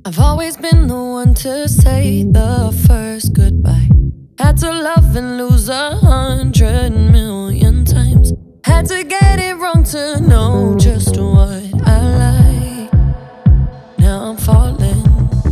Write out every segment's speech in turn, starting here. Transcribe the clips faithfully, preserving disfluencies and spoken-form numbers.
I've always been the one to say the first goodbye. Had to love and lose a hundred million times. Had to get it wrong to know just what I like. Now I'm falling.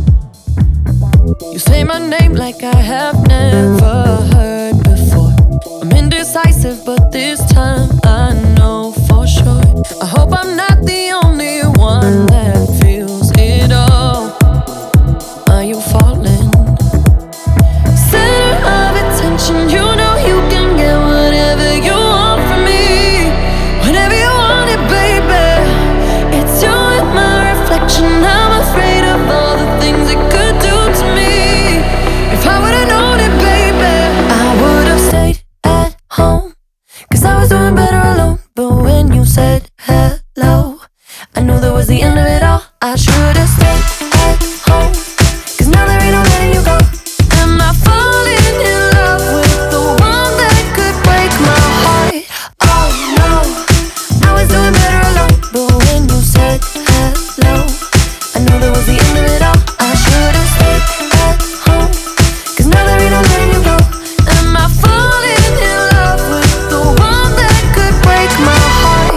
You say my name like I have never heard before. I'm indecisive, but this time I know for sure. I hope I'm not the only one that feels it all. Are you falling? Center of attention, you know you can get whatever you want from me. Whenever you want it, baby. It's you and my reflection. I'm afraid of all the things it could do to me. If I would've known it, baby, I would've stayed at home, 'cause I was doing better alone. But when you said hello, I knew that was the end of it all. I should've stayed at home, 'cause now there ain't no letting you go. Am I falling in love with the one that could break my heart? Oh no, I was doing better alone. But when you said hello, I knew that was the end of it all. I should've stayed at home, 'cause now there ain't no letting you go. Am I falling in love with the one that could break my heart?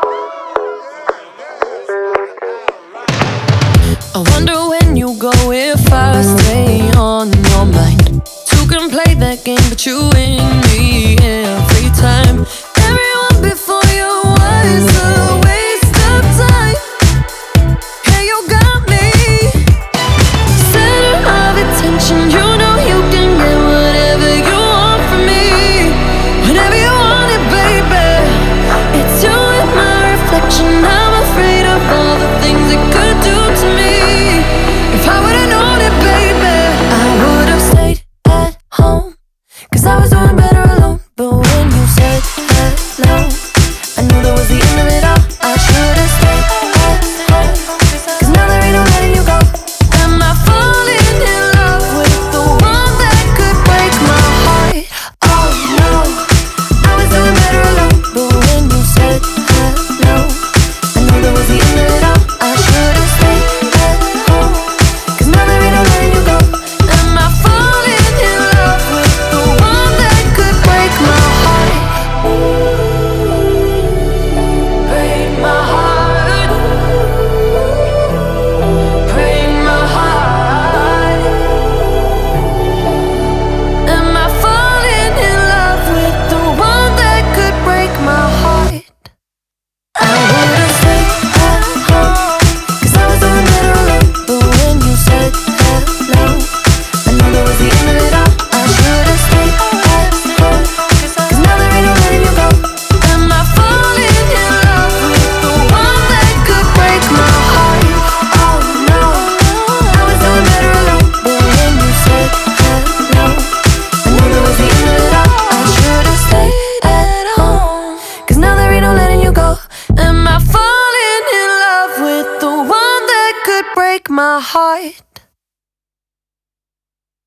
I wonder when you go if I stay on your mind. Two can play that game, but you win me every time. Everyone before you was a waste of time. Hey, you got me. Center of attention, you know you can get whatever you want from me. Whenever you want it, baby. It's you and my reflection. I'm afraid of all the things it could do to me. If I would've known it, baby, I would've stayed at home, 'cause I was doing better alone. But when you said hello, I knew that was the end of it all. I should've stayed at home, 'cause now there ain't no letting you go. Am I falling in love with the one that could break my heart? Oh no, I was doing better alone. But when you said hello, I knew that was the end of it all. I should've stayed at home, 'cause now there ain't no letting you go. Am I falling in love with the one that could break my heart? Break my heart. Break my heart. Am I falling in love with the one that could break my heart? I would've stayed at home, 'cause I was doing better alone. But when you said hello, I knew that was the end of it all. I should've stayed at home, 'cause now there ain't no letting you go. Am I falling in love with the one that could break my heart? Oh no, I was doing better alone. But when you said hello, I knew that was the end of it all. I should've stayed at home, 'cause now there ain't no letting you go. Am I falling in love with the one that could break my heart?